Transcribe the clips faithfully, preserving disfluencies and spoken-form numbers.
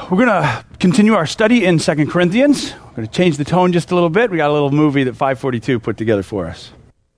we're going to continue our study in Second Corinthians. We're going to change the tone just a little bit. We got a little movie that five forty-two put together for us.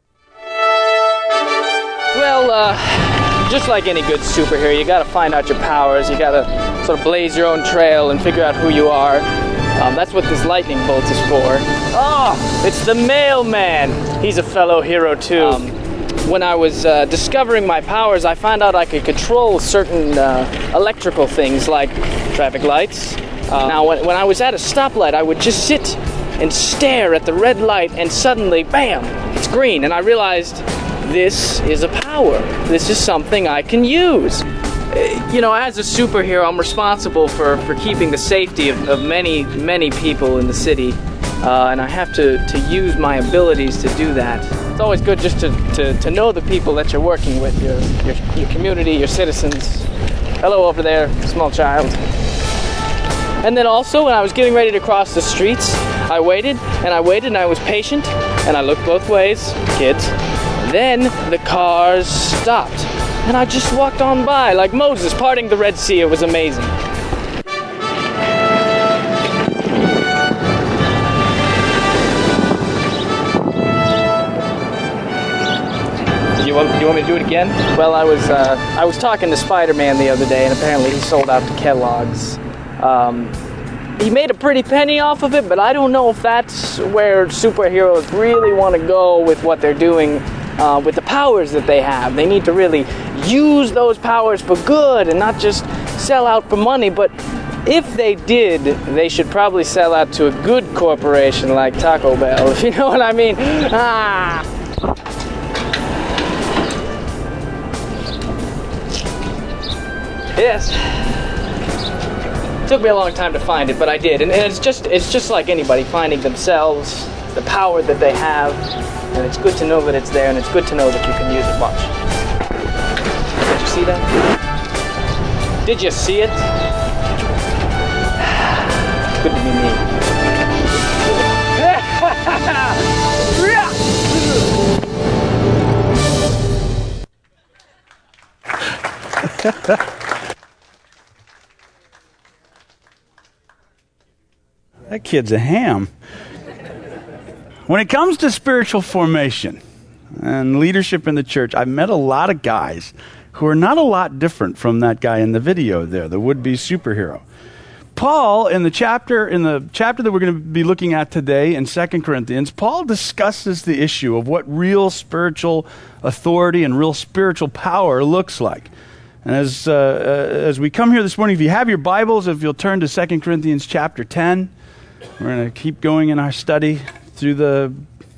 Well, uh, just like any good superhero, you got to find out your powers. You got to sort of blaze your own trail and figure out who you are. Um, that's what this lightning bolt is for. Oh, it's the mailman. He's a fellow hero, too. Um, when I was uh, discovering my powers, I found out I could control certain uh, electrical things like traffic lights. Uh, now, when, when I was at a stoplight, I would just sit and stare at the red light, and suddenly, bam, it's green. And I realized this is a power. This is something I can use. You know, as a superhero, I'm responsible for, for keeping the safety of, of many, many people in the city. Uh, and I have to, to use my abilities to do that. It's always good just to, to, to know the people that you're working with, your, your, your community, your citizens. Hello over there, small child. And then also, when I was getting ready to cross the streets, I waited, and I waited, and I was patient, and I looked both ways, kids. Then the cars stopped, and I just walked on by like Moses parting the Red Sea. It was amazing. You want, you want me to do it again? Well, I was uh, I was talking to Spider-Man the other day, and apparently he sold out to Kellogg's. Um, he made a pretty penny off of it, but I don't know if that's where superheroes really want to go with what they're doing uh, with the powers that they have. They need to really use those powers for good and not just sell out for money. But if they did, they should probably sell out to a good corporation like Taco Bell, if you know what I mean. Ah! Yes. Took me a long time to find it, but I did. And, and it's just it's just like anybody, finding themselves, the power that they have. And it's good to know that it's there, and it's good to know that you can use it. Watch. Did you see that? Did you see it? Good to be me. That kid's a ham. When it comes to spiritual formation and leadership in the church, I've met a lot of guys who are not a lot different from that guy in the video there, the would-be superhero. Paul, in the chapter in the chapter that we're going to be looking at today in Second Corinthians, Paul discusses the issue of what real spiritual authority and real spiritual power looks like. And as uh, uh, as we come here this morning, if you have your Bibles, if you'll turn to Second Corinthians chapter ten, we're going to keep going in our study through the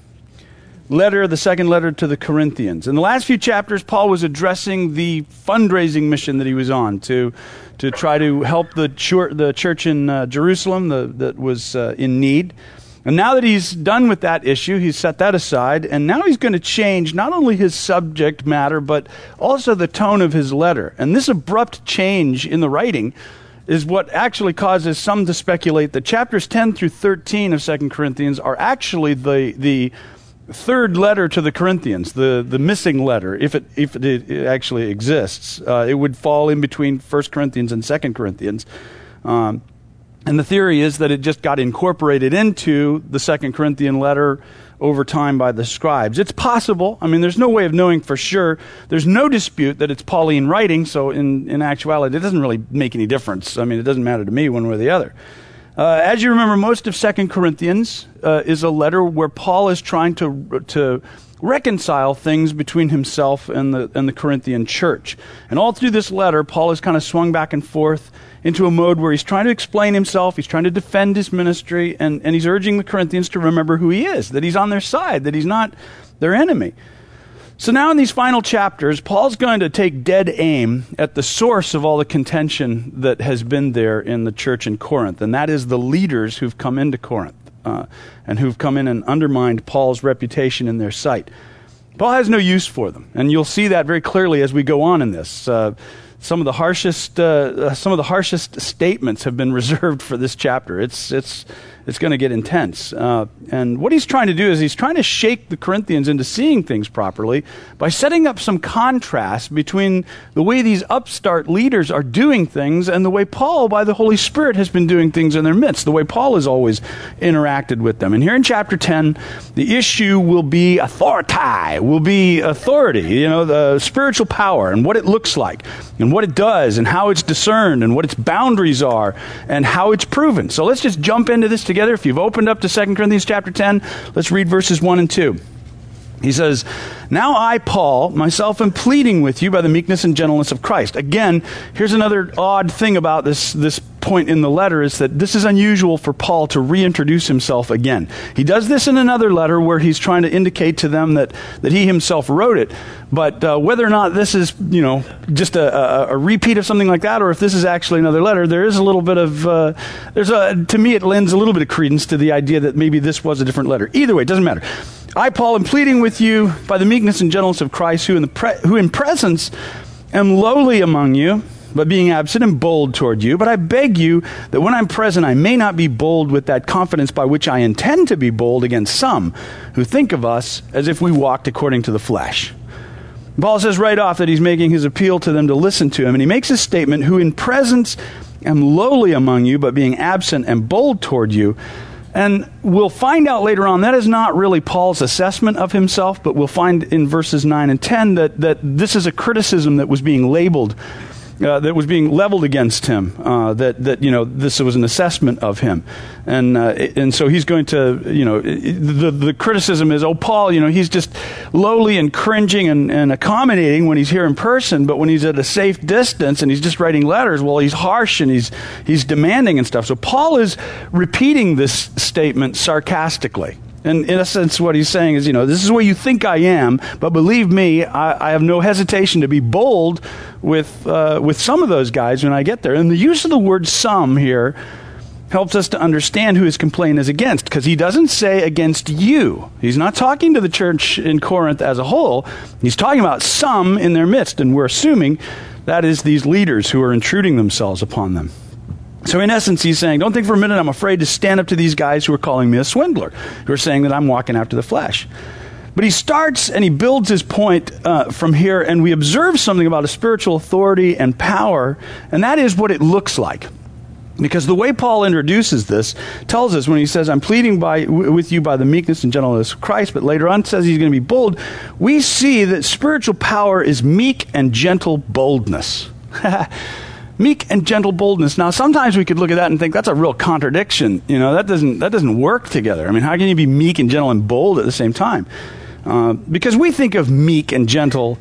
letter, the second letter to the Corinthians. In the last few chapters, Paul was addressing the fundraising mission that he was on to to try to help the church, the church in uh, Jerusalem the, that was uh, in need. And now that he's done with that issue, he's set that aside, and now he's going to change not only his subject matter, but also the tone of his letter. And this abrupt change in the writing is what actually causes some to speculate that chapters ten through thirteen of Second Corinthians are actually the the third letter to the Corinthians, the, the missing letter, if it if it, it actually exists. Uh, it would fall in between First Corinthians and Second Corinthians. Um, and the theory is that it just got incorporated into the Second Corinthian letter over time by the scribes. It's possible. I mean, there's no way of knowing for sure. There's no dispute that it's Pauline writing, so in, in actuality, it doesn't really make any difference. I mean, it doesn't matter to me one way or the other. Uh, as you remember, most of Second Corinthians uh, is a letter where Paul is trying to to reconcile things between himself and the and the Corinthian church. And all through this letter, Paul has kind of swung back and forth into a mode where he's trying to explain himself, he's trying to defend his ministry, and, and he's urging the Corinthians to remember who he is, that he's on their side, that he's not their enemy. So now in these final chapters, Paul's going to take dead aim at the source of all the contention that has been there in the church in Corinth, and that is the leaders who've come into Corinth uh, and who've come in and undermined Paul's reputation in their sight. Paul has no use for them, and you'll see that very clearly as we go on in this. Uh, Some of the harshest, uh, some of the harshest statements have been reserved for this chapter. It's it's it's going to get intense. Uh, and what he's trying to do is he's trying to shake the Corinthians into seeing things properly by setting up some contrast between the way these upstart leaders are doing things and the way Paul, by the Holy Spirit, has been doing things in their midst. The way Paul has always interacted with them. And here in chapter ten, the issue will be authority, will be authority. You know, the spiritual power and what it looks like, and what it does, and how it's discerned, and what its boundaries are, and how it's proven. So let's just jump into this together. If you've opened up to Second Corinthians chapter ten, let's read verses one and two. He says, "Now I, Paul, myself am pleading with you by the meekness and gentleness of Christ." Again, here's another odd thing about this, this point in the letter is that this is unusual for Paul to reintroduce himself again. He does this in another letter where he's trying to indicate to them that, that he himself wrote it. But uh, whether or not this is, you know, just a, a, a repeat of something like that, or if this is actually another letter, there is a little bit of, uh, there's a, to me it lends a little bit of credence to the idea that maybe this was a different letter. Either way, it doesn't matter. "I, Paul, am pleading with you by the meekness and gentleness of Christ, who in the pre- who in presence am lowly among you, but being absent am bold toward you. But I beg you that when I'm present, I may not be bold with that confidence by which I intend to be bold against some who think of us as if we walked according to the flesh." Paul says right off that he's making his appeal to them to listen to him. And he makes his statement, "Who in presence am lowly among you, but being absent am bold toward you." And we'll find out later on that is not really Paul's assessment of himself, but we'll find in verses nine and ten that, that this is a criticism that was being labeled, uh, that was being leveled against him, uh, that, that, you know, this was an assessment of him. And uh, and so he's going to, you know, the, the criticism is, oh, Paul, you know, he's just lowly and cringing and, and accommodating when he's here in person, but when he's at a safe distance and he's just writing letters, well, he's harsh and he's he's demanding and stuff. So Paul is repeating this statement sarcastically. And in a sense, what he's saying is, you know, this is where you think I am, but believe me, I, I have no hesitation to be bold with uh, with some of those guys when I get there. And the use of the word "some" here helps us to understand who his complaint is against, because he doesn't say against you. He's not talking to the church in Corinth as a whole. He's talking about some in their midst, and we're assuming that is these leaders who are intruding themselves upon them. So in essence, he's saying, don't think for a minute I'm afraid to stand up to these guys who are calling me a swindler, who are saying that I'm walking after the flesh. But he starts and he builds his point uh, from here, and we observe something about a spiritual authority and power, and that is what it looks like. Because the way Paul introduces this tells us when he says, I'm pleading by, w- with you by the meekness and gentleness of Christ, but later on says he's going to be bold, we see that spiritual power is meek and gentle boldness. Meek and gentle boldness. Now, sometimes we could look at that and think that's a real contradiction. You know, that doesn't that doesn't work together. I mean, how can you be meek and gentle and bold at the same time? Uh, because we think of meek and gentle,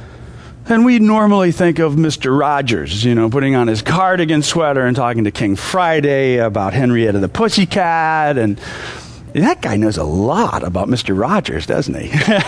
and we normally think of Mister Rogers, you know, putting on his cardigan sweater and talking to King Friday about Henrietta the Pussycat, and that guy knows a lot about Mister Rogers, doesn't he?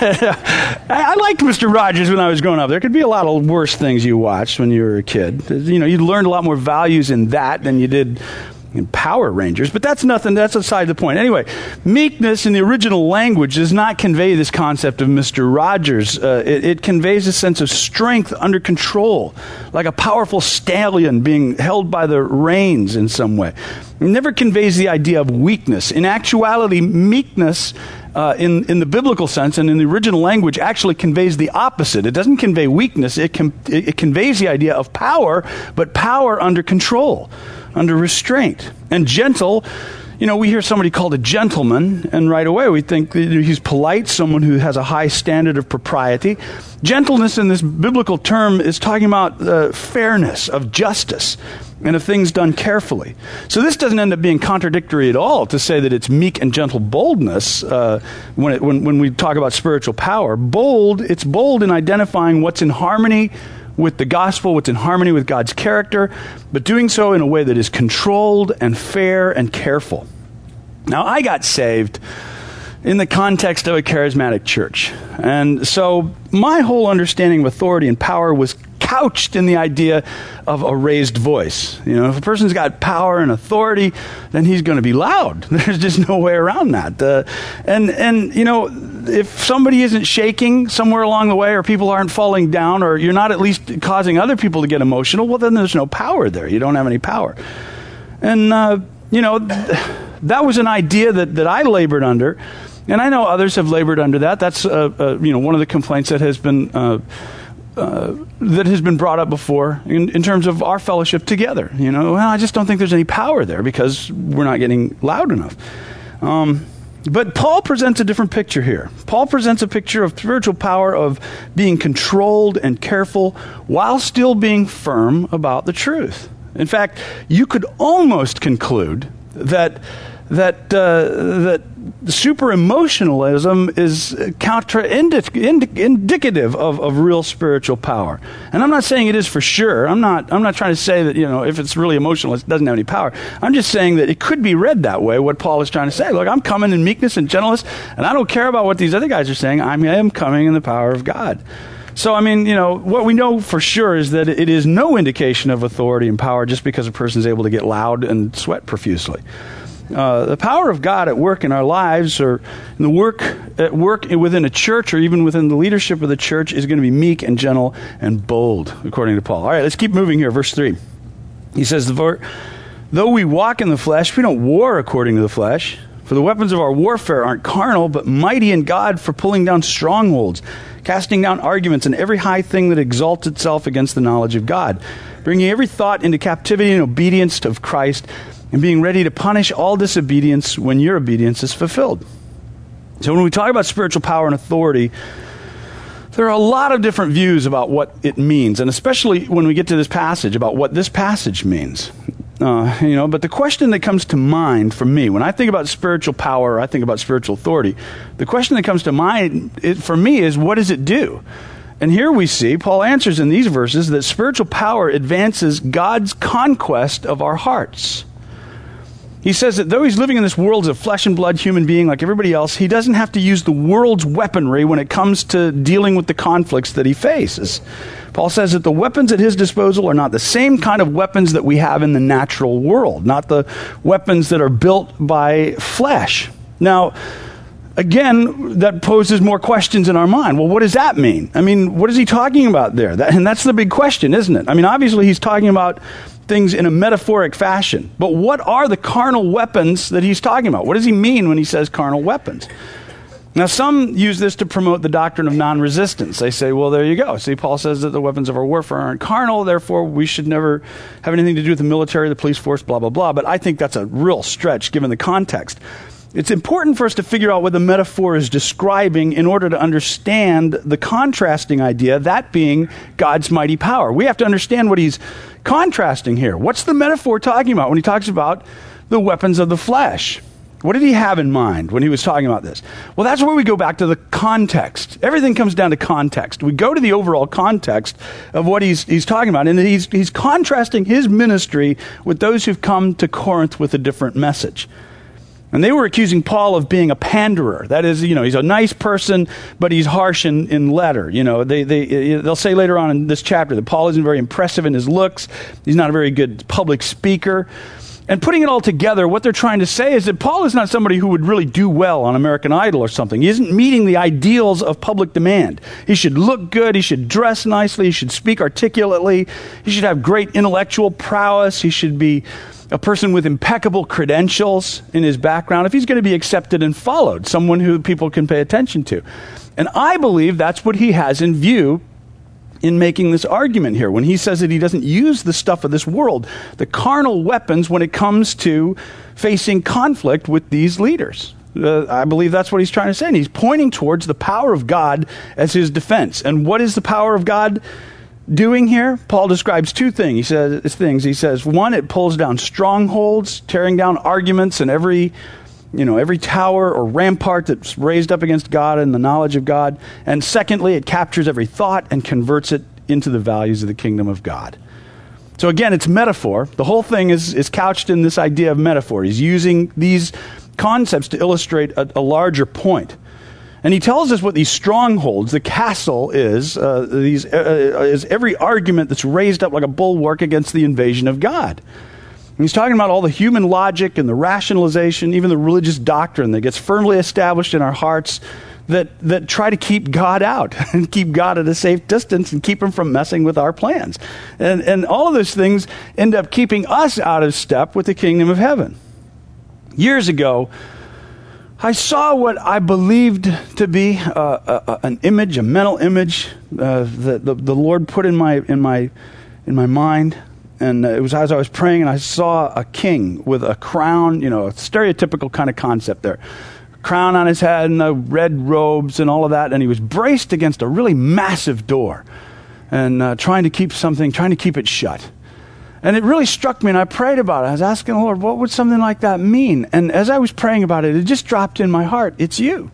I, I liked Mister Rogers when I was growing up. There could be a lot of worse things you watched when you were a kid. You know, you learned a lot more values in that than you did in Power Rangers, but that's nothing, that's aside the point. Anyway, meekness in the original language does not convey this concept of Mister Rogers. Uh, it, it conveys a sense of strength under control, like a powerful stallion being held by the reins in some way. It never conveys the idea of weakness. In actuality, meekness Uh, in, in the biblical sense and in the original language actually conveys the opposite. It doesn't convey weakness. It, com- it, it conveys the idea of power, but power under control, under restraint. And gentle, you know, we hear somebody called a gentleman, and right away we think that he's polite, someone who has a high standard of propriety. Gentleness in this biblical term is talking about uh, fairness, of justice, and of things done carefully. So this doesn't end up being contradictory at all to say that it's meek and gentle boldness uh, when, it, when when we talk about spiritual power. Bold, it's bold in identifying what's in harmony with the gospel, what's in harmony with God's character, but doing so in a way that is controlled and fair and careful. Now, I got saved in the context of a charismatic church. And so my whole understanding of authority and power was couched in the idea of a raised voice. You know, if a person's got power and authority, then he's going to be loud. There's just no way around that. Uh, and, and, you know, if somebody isn't shaking somewhere along the way, or people aren't falling down, or you're not at least causing other people to get emotional, well, then there's no power there. You don't have any power. And, uh, you know, th- that was an idea that, that I labored under. And I know others have labored under that. That's, uh, uh, you know, one of the complaints that has been uh, uh, that has been brought up before in, in terms of our fellowship together. You know, well, I just don't think there's any power there because we're not getting loud enough. Um, but Paul presents a different picture here. Paul presents a picture of spiritual power of being controlled and careful while still being firm about the truth. In fact, you could almost conclude that that uh, that super emotionalism is counter-indicative of, of real spiritual power. And I'm not saying it is for sure. I'm not I'm not trying to say that, you know, if it's really emotional, it doesn't have any power. I'm just saying that it could be read that way, what Paul is trying to say. Look, I'm coming in meekness and gentleness, and I don't care about what these other guys are saying. I am coming in the power of God. So, I mean, you know, what we know for sure is that it is no indication of authority and power just because a person is able to get loud and sweat profusely. Uh, the power of God at work in our lives, or in the work at work within a church, or even within the leadership of the church, is going to be meek and gentle and bold, according to Paul. All right, let's keep moving here. Verse three. He says, though we walk in the flesh, we don't war according to the flesh. For the weapons of our warfare aren't carnal, but mighty in God for pulling down strongholds, casting down arguments and every high thing that exalts itself against the knowledge of God, bringing every thought into captivity and obedience of Christ, and being ready to punish all disobedience when your obedience is fulfilled. So when we talk about spiritual power and authority, there are a lot of different views about what it means, and especially when we get to this passage, about what this passage means. Uh, you know, but the question that comes to mind for me, when I think about spiritual power, or I think about spiritual authority, the question that comes to mind it, for me is, what does it do? And here we see, Paul answers in these verses, that spiritual power advances God's conquest of our hearts. He says that though he's living in this world as a flesh and blood human being like everybody else, he doesn't have to use the world's weaponry when it comes to dealing with the conflicts that he faces. Paul says that the weapons at his disposal are not the same kind of weapons that we have in the natural world, not the weapons that are built by flesh. Now, again, that poses more questions in our mind. Well, what does that mean? I mean, what is he talking about there? That, and that's the big question, isn't it? I mean, obviously he's talking about things in a metaphoric fashion. But what are the carnal weapons that he's talking about? What does he mean when he says carnal weapons? Now, some use this to promote the doctrine of non-resistance. They say, well, there you go. See, Paul says that the weapons of our warfare aren't carnal, therefore we should never have anything to do with the military, the police force, blah, blah, blah. But I think that's a real stretch given the context. It's important for us to figure out what the metaphor is describing in order to understand the contrasting idea, that being God's mighty power. We have to understand what he's contrasting here. What's the metaphor talking about when he talks about the weapons of the flesh? What did he have in mind when he was talking about this? Well, that's where we go back to the context. Everything comes down to context. We go to the overall context of what he's he's talking about, and he's he's contrasting his ministry with those who've come to Corinth with a different message. And they were accusing Paul of being a panderer. That is, you know, he's a nice person, but he's harsh in, in letter. You know, they, they, they'll say later on in this chapter that Paul isn't very impressive in his looks. He's not a very good public speaker. And putting it all together, what they're trying to say is that Paul is not somebody who would really do well on American Idol or something. He isn't meeting the ideals of public demand. He should look good. He should dress nicely. He should speak articulately. He should have great intellectual prowess. He should be a person with impeccable credentials in his background if he's going to be accepted and followed, someone who people can pay attention to. And I believe that's what he has in view in making this argument here when he says that he doesn't use the stuff of this world, the carnal weapons, when it comes to facing conflict with these leaders. Uh, I believe that's what he's trying to say. And he's pointing towards the power of God as his defense. And what is the power of God doing here? Paul describes two things. He says things. He says, one, it pulls down strongholds, tearing down arguments and every, you know, every tower or rampart that's raised up against God and the knowledge of God. And secondly, it captures every thought and converts it into the values of the kingdom of God. So again, it's metaphor. The whole thing is, is couched in this idea of metaphor. He's using these concepts to illustrate a, a larger point. And he tells us what these strongholds, the castle is, uh, these uh, is every argument that's raised up like a bulwark against the invasion of God. And he's talking about all the human logic and the rationalization, even the religious doctrine that gets firmly established in our hearts that that try to keep God out and keep God at a safe distance and keep him from messing with our plans. And, and all of those things end up keeping us out of step with the kingdom of heaven. Years ago, I saw what I believed to be uh, a, an image, a mental image uh, that the, the Lord put in my in my in my mind, and it was as I was praying, and I saw a king with a crown, you know, a stereotypical kind of concept there, crown on his head and the red robes and all of that, and he was braced against a really massive door, and uh, trying to keep something, trying to keep it shut. And it really struck me, and I prayed about it. I was asking the Lord, what would something like that mean? And as I was praying about it, it just dropped in my heart, it's you.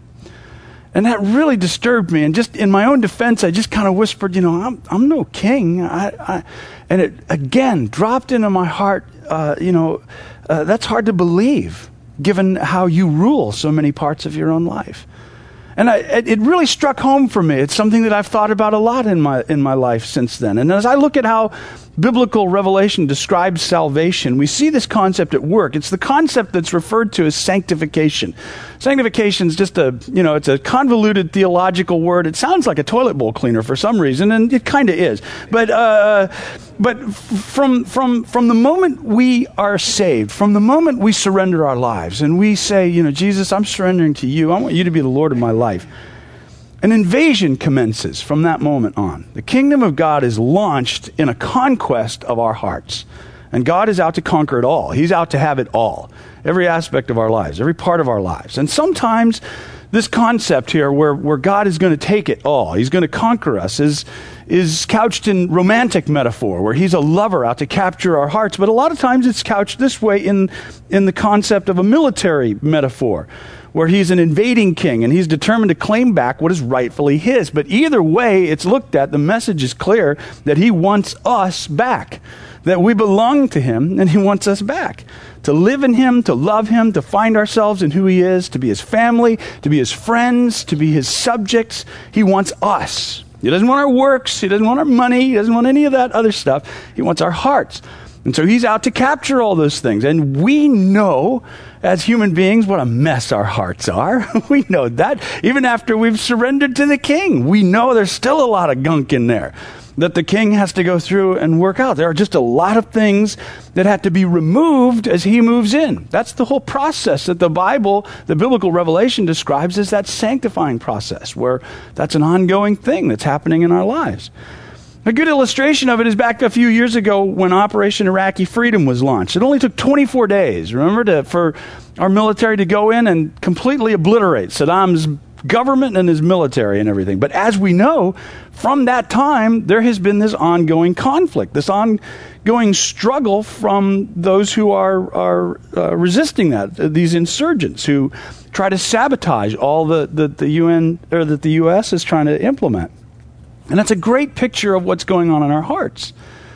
And that really disturbed me. And just in my own defense, I just kind of whispered, you know, I'm I'm no king. I, I, and it, again, dropped into my heart, uh, you know, uh, that's hard to believe, given how you rule so many parts of your own life. And I, it really struck home for me. It's something that I've thought about a lot in my in my life since then. And as I look at how biblical revelation describes salvation, we see this concept at work. It's the concept that's referred to as sanctification. Sanctification is just a, you know, it's a convoluted theological word. It sounds like a toilet bowl cleaner for some reason, and it kind of is. But uh, but from from from the moment we are saved, from the moment we surrender our lives, and we say, you know, Jesus, I'm surrendering to you. I want you to be the Lord of my life. An invasion commences from that moment on. The kingdom of God is launched in a conquest of our hearts. And God is out to conquer it all. He's out to have it all. Every aspect of our lives, every part of our lives. And sometimes this concept here where, where God is going to take it all, he's going to conquer us, is, is couched in romantic metaphor, where he's a lover out to capture our hearts. But a lot of times it's couched this way in, in the concept of a military metaphor, where he's an invading king and he's determined to claim back what is rightfully his. But either way it's looked at, the message is clear that he wants us back, that we belong to him and he wants us back. To live in him, to love him, to find ourselves in who he is, to be his family, to be his friends, to be his subjects. He wants us. He doesn't want our works. He doesn't want our money. He doesn't want any of that other stuff. He wants our hearts. And so he's out to capture all those things. And we know as human beings what a mess our hearts are. We know that. Even after we've surrendered to the king, we know there's still a lot of gunk in there that the king has to go through and work out. There are just a lot of things that have to be removed as he moves in. That's the whole process that the Bible, the biblical revelation describes as that sanctifying process, where that's an ongoing thing that's happening in our lives. A good illustration of it is back a few years ago when Operation Iraqi Freedom was launched. It only took twenty-four days, remember, to, for our military to go in and completely obliterate Saddam's government and his military and everything. But as we know, from that time, there has been this ongoing conflict, this ongoing struggle from those who are, are uh, resisting that, uh, these insurgents who try to sabotage all the, the, the U N or that the U S is trying to implement. And that's a great picture of what's going on in our hearts.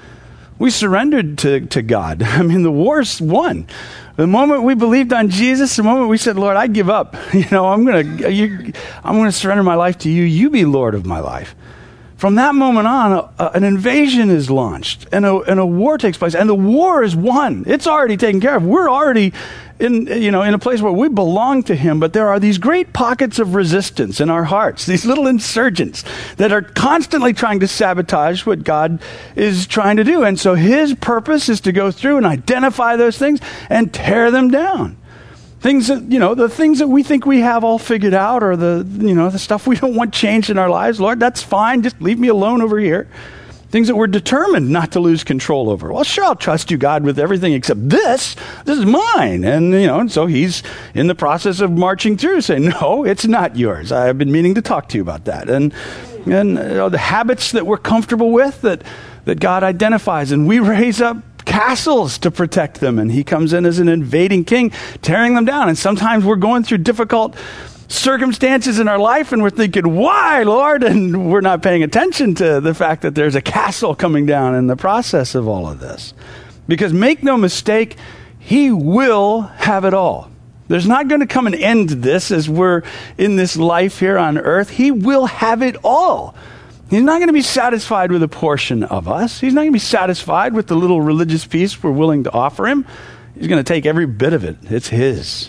We surrendered to, to God. I mean, the war's won. The moment we believed on Jesus, the moment we said, Lord, I give up. You know, I'm going to you, I'm going to surrender my life to you. You be Lord of my life. From that moment on, a, a, an invasion is launched and a, and a war takes place. And the war is won. It's already taken care of. We're already in, you know, in a place where we belong to him. But there are these great pockets of resistance in our hearts, these little insurgents that are constantly trying to sabotage what God is trying to do. And so his purpose is to go through and identify those things and tear them down. Things that, you know, the things that we think we have all figured out, or the, you know, the stuff we don't want changed in our lives. Lord, that's fine. Just leave me alone over here. Things that we're determined not to lose control over. Well, sure, I'll trust you, God, with everything except this. This is mine. And, you know, and so he's in the process of marching through saying, no, it's not yours. I've been meaning to talk to you about that. And, and you know, the habits that we're comfortable with that, that God identifies, and we raise up castles to protect them, and he comes in as an invading king, tearing them down. And sometimes we're going through difficult circumstances in our life, and we're thinking, why, Lord? And we're not paying attention to the fact that there's a castle coming down in the process of all of this. Because make no mistake, he will have it all. There's not going to come an end to this as we're in this life here on earth. He will have it all. He's not going to be satisfied with a portion of us. He's not going to be satisfied with the little religious piece we're willing to offer him. He's going to take every bit of it. It's his.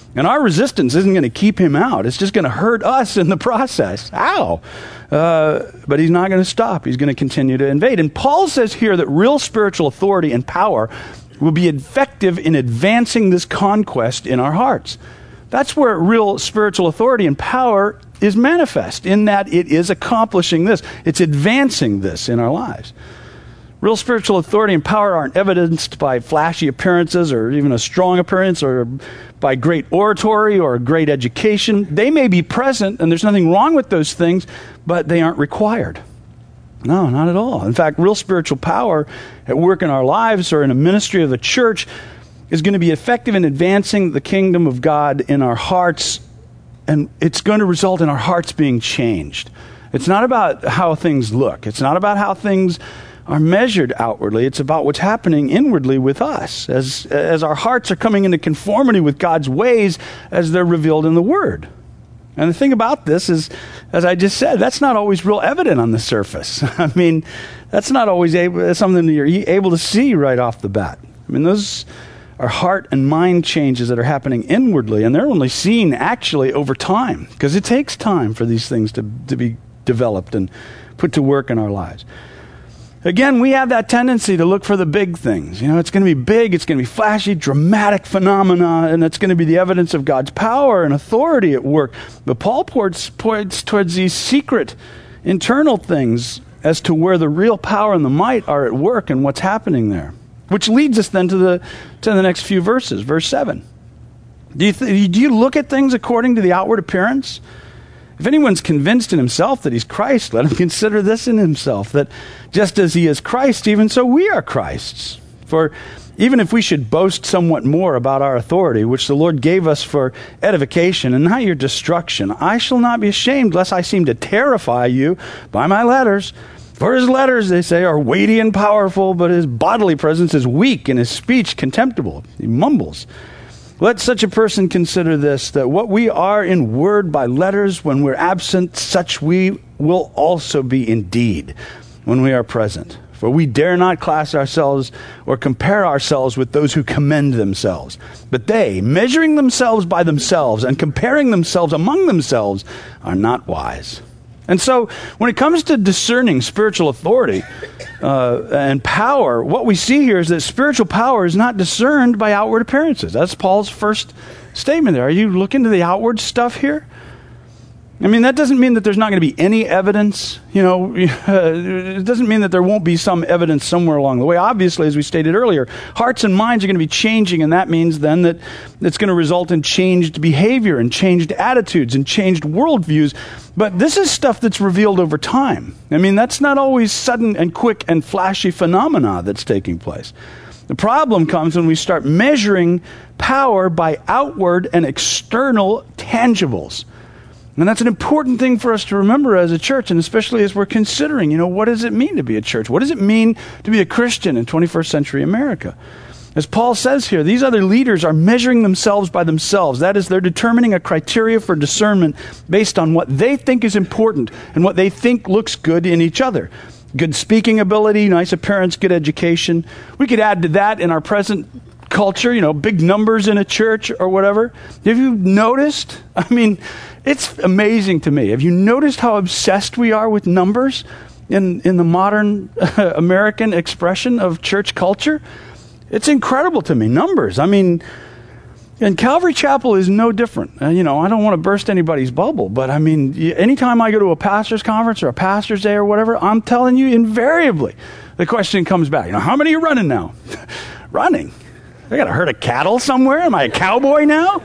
And our resistance isn't going to keep him out. It's just going to hurt us in the process. Ow! Uh, but he's not going to stop. He's going to continue to invade. And Paul says here that real spiritual authority and power will be effective in advancing this conquest in our hearts. That's where real spiritual authority and power is manifest, in that it is accomplishing this. It's advancing this in our lives. Real spiritual authority and power aren't evidenced by flashy appearances or even a strong appearance or by great oratory or great education. They may be present, and there's nothing wrong with those things, but they aren't required. No, not at all. In fact, real spiritual power at work in our lives or in a ministry of the church is going to be effective in advancing the kingdom of God in our hearts, and it's going to result in our hearts being changed. It's not about how things look. It's not about how things are measured outwardly. It's about what's happening inwardly with us as, as our hearts are coming into conformity with God's ways as they're revealed in the Word. And the thing about this is, as I just said, that's not always real evident on the surface. I mean, that's not always able, something that you're able to see right off the bat. I mean, those are heart and mind changes that are happening inwardly, and they're only seen actually over time, because it takes time for these things to, to be developed and put to work in our lives. Again, we have that tendency to look for the big things. You know, it's going to be big, it's going to be flashy, dramatic phenomena, and it's going to be the evidence of God's power and authority at work. But Paul points, points towards these secret, internal things as to where the real power and the might are at work and what's happening there. Which leads us then to the to the next few verses. Verse seven. Do you, th- do you look at things according to the outward appearance? If anyone's convinced in himself that he's Christ, let him consider this in himself, that just as he is Christ, even so we are Christ's. For even if we should boast somewhat more about our authority, which the Lord gave us for edification and not your destruction, I shall not be ashamed, lest I seem to terrify you by my letters. For his letters, they say, are weighty and powerful, but his bodily presence is weak and his speech contemptible. He mumbles. Let such a person consider this, that what we are in word by letters when we're absent, such we will also be in deed when we are present. For we dare not class ourselves or compare ourselves with those who commend themselves. But they, measuring themselves by themselves and comparing themselves among themselves, are not wise. And so when it comes to discerning spiritual authority uh, and power, what we see here is that spiritual power is not discerned by outward appearances. That's Paul's first statement there. Are you looking to the outward stuff here? I mean, that doesn't mean that there's not going to be any evidence. You know, it doesn't mean that there won't be some evidence somewhere along the way. Obviously, as we stated earlier, hearts and minds are going to be changing, and that means then that it's going to result in changed behavior and changed attitudes and changed worldviews. But this is stuff that's revealed over time. I mean, that's not always sudden and quick and flashy phenomena that's taking place. The problem comes when we start measuring power by outward and external tangibles. And that's an important thing for us to remember as a church, and especially as we're considering, you know, what does it mean to be a church? What does it mean to be a Christian in twenty-first century America? As Paul says here, these other leaders are measuring themselves by themselves. That is, they're determining a criteria for discernment based on what they think is important and what they think looks good in each other. Good speaking ability, nice appearance, good education. We could add to that in our present culture, you know, big numbers in a church or whatever. Have you noticed? I mean, it's amazing to me. Have you noticed how obsessed we are with numbers in, in the modern uh, American expression of church culture? It's incredible to me. Numbers. I mean, and Calvary Chapel is no different. Uh, you know, I don't want to burst anybody's bubble, but I mean, y- anytime I go to a pastor's conference or a pastor's day or whatever, I'm telling you, invariably, the question comes back, you know, how many are running now? Running? I got a herd of cattle somewhere? Am I a cowboy now?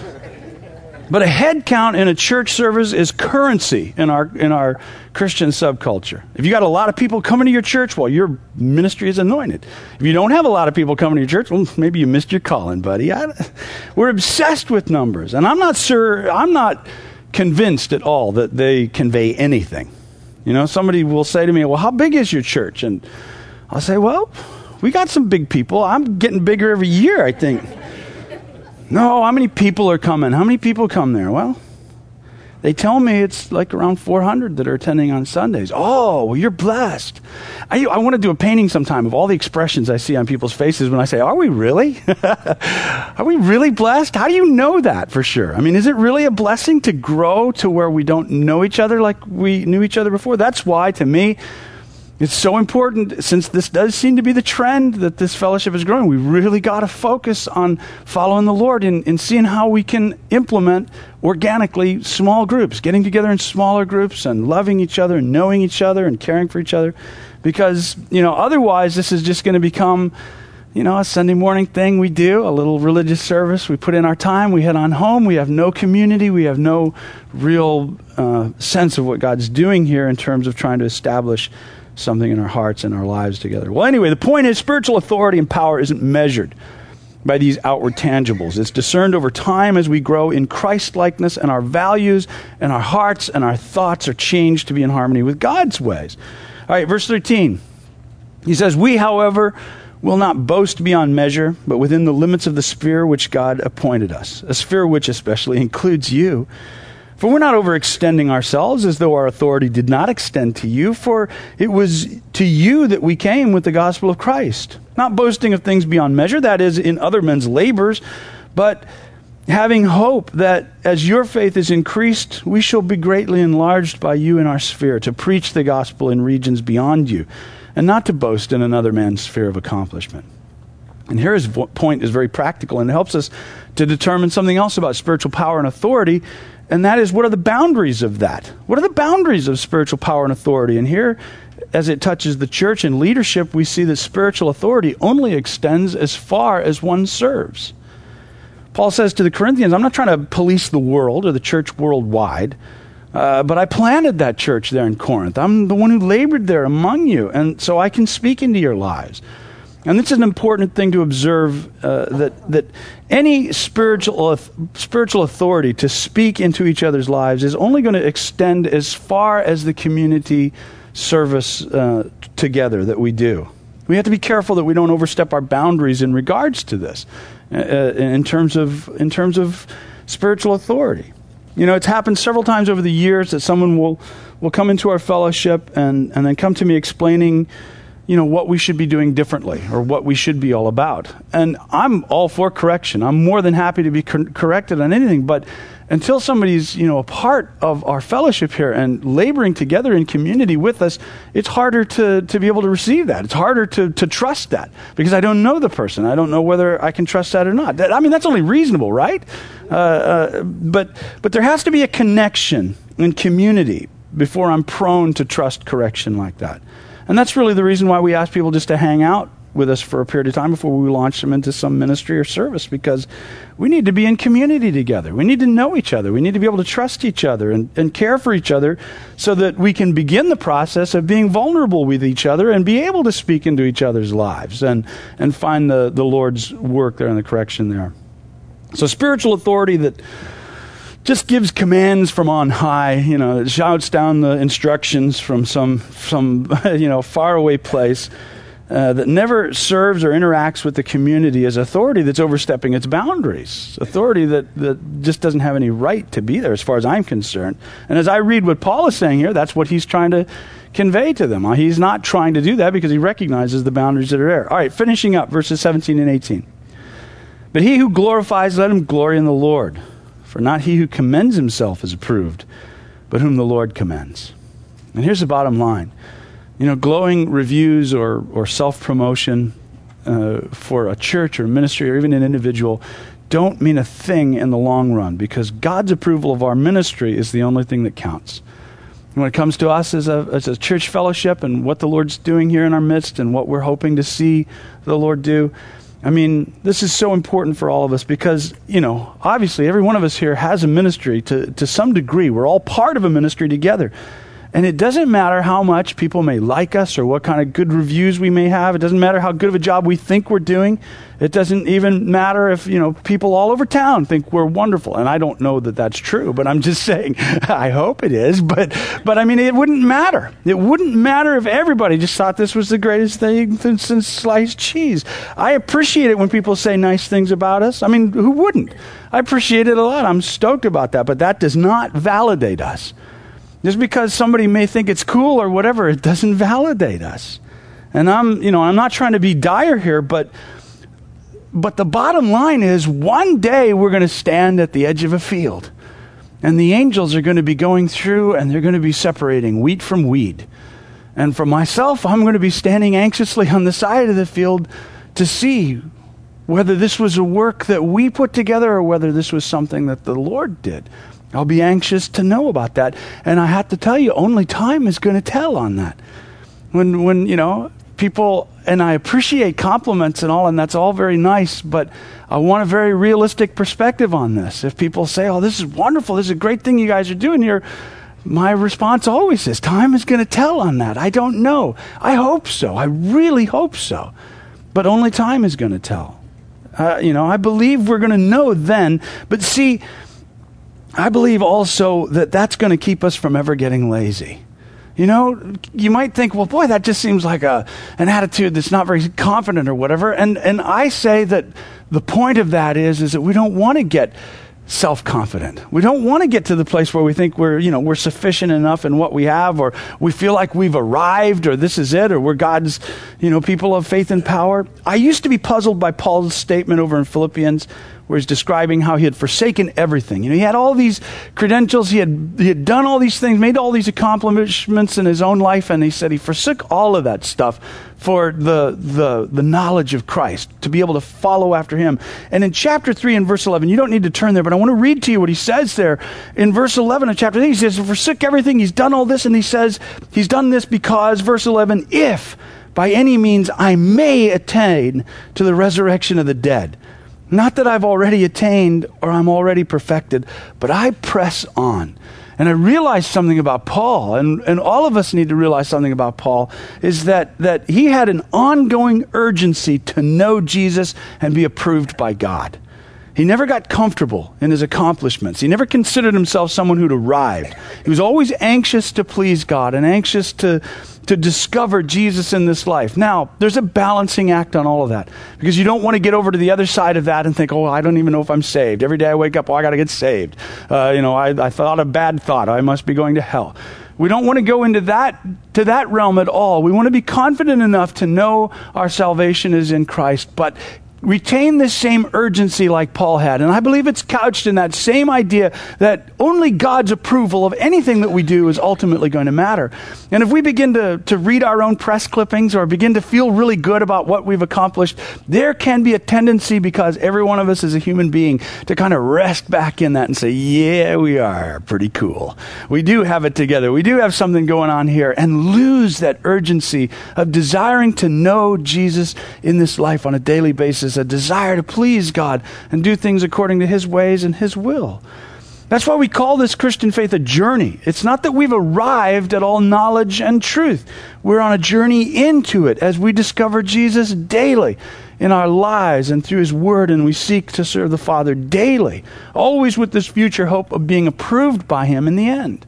But a head count in a church service is currency in our in our Christian subculture. If you got a lot of people coming to your church, well, your ministry is anointed. If you don't have a lot of people coming to your church, well, maybe you missed your calling, buddy. I, we're obsessed with numbers, and I'm not sure, I'm not convinced at all that they convey anything. You know, somebody will say to me, well, how big is your church? And I'll say, well, we got some big people. I'm getting bigger every year, I think. No, how many people are coming? How many people come there? Well, They tell me it's like around four hundred that are attending on Sundays. Oh, well, you're blessed. I, I want to do a painting sometime of all the expressions I see on people's faces when I say, are we really? Are we really blessed? How do you know that for sure? I mean, is it really a blessing to grow to where we don't know each other like we knew each other before? That's why, to me, it's so important, since this does seem to be the trend that this fellowship is growing. We really got to focus on following the Lord and, and seeing how we can implement organically small groups, getting together in smaller groups and loving each other and knowing each other and caring for each other. Because, you know, otherwise this is just going to become, you know, a Sunday morning thing we do, a little religious service. We put in our time, we head on home. We have no community. We have no real uh, sense of what God's doing here in terms of trying to establish something in our hearts and our lives together. Well, anyway, the point is spiritual authority and power isn't measured by these outward tangibles. It's discerned over time as we grow in Christ-likeness, and our values and our hearts and our thoughts are changed to be in harmony with God's ways. All right, verse thirteen. He says, we, however, will not boast beyond measure, but within the limits of the sphere which God appointed us, a sphere which especially includes you. For we're not overextending ourselves as though our authority did not extend to you, for it was to you that we came with the gospel of Christ. Not boasting of things beyond measure, that is, in other men's labors, but having hope that as your faith is increased, we shall be greatly enlarged by you in our sphere, to preach the gospel in regions beyond you, and not to boast in another man's sphere of accomplishment. And here his point is very practical, and it helps us to determine something else about spiritual power and authority. And that is, what are the boundaries of that? What are the boundaries of spiritual power and authority? And here, as it touches the church and leadership, we see that spiritual authority only extends as far as one serves. Paul says to the Corinthians, I'm not trying to police the world or the church worldwide, uh, but I planted that church there in Corinth. I'm the one who labored there among you, and so I can speak into your lives. And this is an important thing to observe, uh, that that any spiritual spiritual authority to speak into each other's lives is only going to extend as far as the community service uh, together that we do. We have to be careful that we don't overstep our boundaries in regards to this, uh, in terms of in terms of spiritual authority. You know, it's happened several times over the years that someone will will come into our fellowship and, and then come to me explaining, you know, what we should be doing differently or what we should be all about. And I'm all for correction. I'm more than happy to be cor- corrected on anything. But until somebody's, you know, a part of our fellowship here and laboring together in community with us, it's harder to, to be able to receive that. It's harder to, to trust that because I don't know the person. I don't know whether I can trust that or not. That, I mean, that's only reasonable, right? Uh, uh, but but there has to be a connection in community before I'm prone to trust correction like that. And that's really the reason why we ask people just to hang out with us for a period of time before we launch them into some ministry or service, because we need to be in community together. We need to know each other. We need to be able to trust each other and, and care for each other so that we can begin the process of being vulnerable with each other and be able to speak into each other's lives and, and find the, the Lord's work there and the correction there. So spiritual authority that just gives commands from on high, you know, it shouts down the instructions from some, some you know, faraway place, uh, that never serves or interacts with the community as authority that's overstepping its boundaries. Authority that, that just doesn't have any right to be there as far as I'm concerned. And as I read what Paul is saying here, that's what he's trying to convey to them. He's not trying to do that because he recognizes the boundaries that are there. All right, finishing up, verses seventeen and eighteen. But he who glorifies, let him glory in the Lord. For not he who commends himself is approved, but whom the Lord commends. And here's the bottom line. You know, glowing reviews or, or self-promotion uh, for a church or ministry or even an individual don't mean a thing in the long run, because God's approval of our ministry is the only thing that counts. And when it comes to us as a, as a church fellowship and what the Lord's doing here in our midst and what we're hoping to see the Lord do, I mean, this is so important for all of us because, you know, obviously every one of us here has a ministry to, to some degree. We're all part of a ministry together. And it doesn't matter how much people may like us or what kind of good reviews we may have. It doesn't matter how good of a job we think we're doing. It doesn't even matter if, you know, people all over town think we're wonderful. And I don't know that that's true, but I'm just saying, I hope it is. But, but I mean, it wouldn't matter. It wouldn't matter if everybody just thought this was the greatest thing since sliced cheese. I appreciate it when people say nice things about us. I mean, who wouldn't? I appreciate it a lot. I'm stoked about that. But that does not validate us. Just because somebody may think it's cool or whatever, it doesn't validate us. And I'm, you know, I'm not trying to be dire here, but but the bottom line is one day we're going to stand at the edge of a field. And the angels are going to be going through and they're going to be separating wheat from weed. And for myself, I'm going to be standing anxiously on the side of the field to see whether this was a work that we put together or whether this was something that the Lord did. I'll be anxious to know about that. And I have to tell you, only time is going to tell on that. When, when you know, people, and I appreciate compliments and all, and that's all very nice, but I want a very realistic perspective on this. If people say, oh, this is wonderful, this is a great thing you guys are doing here, my response always is, time is going to tell on that. I don't know. I hope so. I really hope so. But only time is going to tell. Uh, you know, I believe we're going to know then. But see, I believe also that that's going to keep us from ever getting lazy. You know, you might think, well, boy, that just seems like a an attitude that's not very confident or whatever. And and I say that the point of that is, is that we don't want to get self-confident. We don't want to get to the place where we think we're, you know, we're sufficient enough in what we have, or we feel like we've arrived, or this is it, or we're God's, you know, people of faith and power. I used to be puzzled by Paul's statement over in Philippians, where he's describing how he had forsaken everything. You know, he had all these credentials, he had he had done all these things, made all these accomplishments in his own life, and he said he forsook all of that stuff for the the the knowledge of Christ, to be able to follow after him. And in chapter three and verse eleven, you don't need to turn there, but I want to read to you what he says there. In verse eleven of chapter three, he says, he forsook everything, he's done all this, and he says, he's done this because, verse eleven, if by any means I may attain to the resurrection of the dead. Not that I've already attained or I'm already perfected, but I press on. And I realized something about Paul, and, and all of us need to realize something about Paul, is that, that he had an ongoing urgency to know Jesus and be approved by God. He never got comfortable in his accomplishments. He never considered himself someone who'd arrived. He was always anxious to please God and anxious to, to discover Jesus in this life. Now, there's a balancing act on all of that, because you don't want to get over to the other side of that and think, oh, I don't even know if I'm saved. Every day I wake up, oh, I got to get saved. Uh, you know, I, I thought a bad thought. I must be going to hell. We don't want to go into that, to that realm at all. We want to be confident enough to know our salvation is in Christ, but retain this same urgency like Paul had. And I believe it's couched in that same idea that only God's approval of anything that we do is ultimately going to matter. And if we begin to, to read our own press clippings or begin to feel really good about what we've accomplished, there can be a tendency, because every one of us is a human being, to kind of rest back in that and say, yeah, we are pretty cool. We do have it together. We do have something going on here, and lose that urgency of desiring to know Jesus in this life on a daily basis, a desire to please God and do things according to his ways and his will. That's why we call this Christian faith a journey. It's not that we've arrived at all knowledge and truth. We're on a journey into it as we discover Jesus daily in our lives and through his word, and we seek to serve the Father daily, always with this future hope of being approved by him in the end.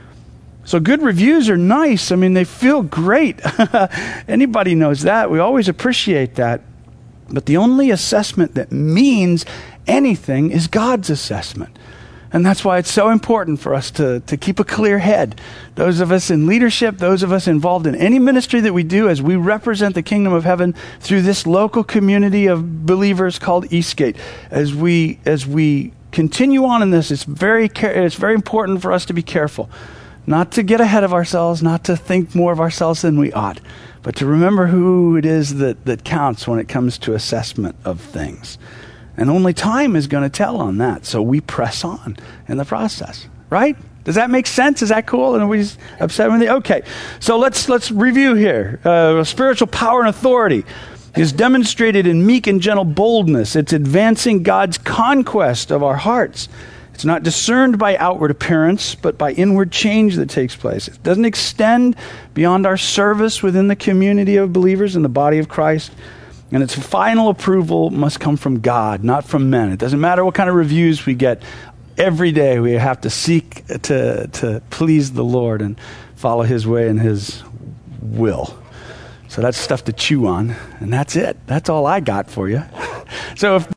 So good reviews are nice. I mean, they feel great. Anybody knows that. We always appreciate that. But the only assessment that means anything is God's assessment. And that's why it's so important for us to, to keep a clear head. Those of us in leadership, those of us involved in any ministry that we do, as we represent the kingdom of heaven through this local community of believers called Eastgate, as we as we continue on in this, it's very it's very important for us to be careful, not to get ahead of ourselves, not to think more of ourselves than we ought, but to remember who it is that, that counts when it comes to assessment of things. And only time is going to tell on that. So we press on in the process, right? Does that make sense? Is that cool? And are we upset with it? Okay. So let's let's review here. Uh, spiritual power and authority is demonstrated in meek and gentle boldness. It's advancing God's conquest of our hearts. It's not discerned by outward appearance, but by inward change that takes place. It doesn't extend beyond our service within the community of believers in the body of Christ. And its final approval must come from God, not from men. It doesn't matter what kind of reviews we get. Every day we have to seek to, to please the Lord and follow his way and his will. So that's stuff to chew on. And that's it. That's all I got for you. So if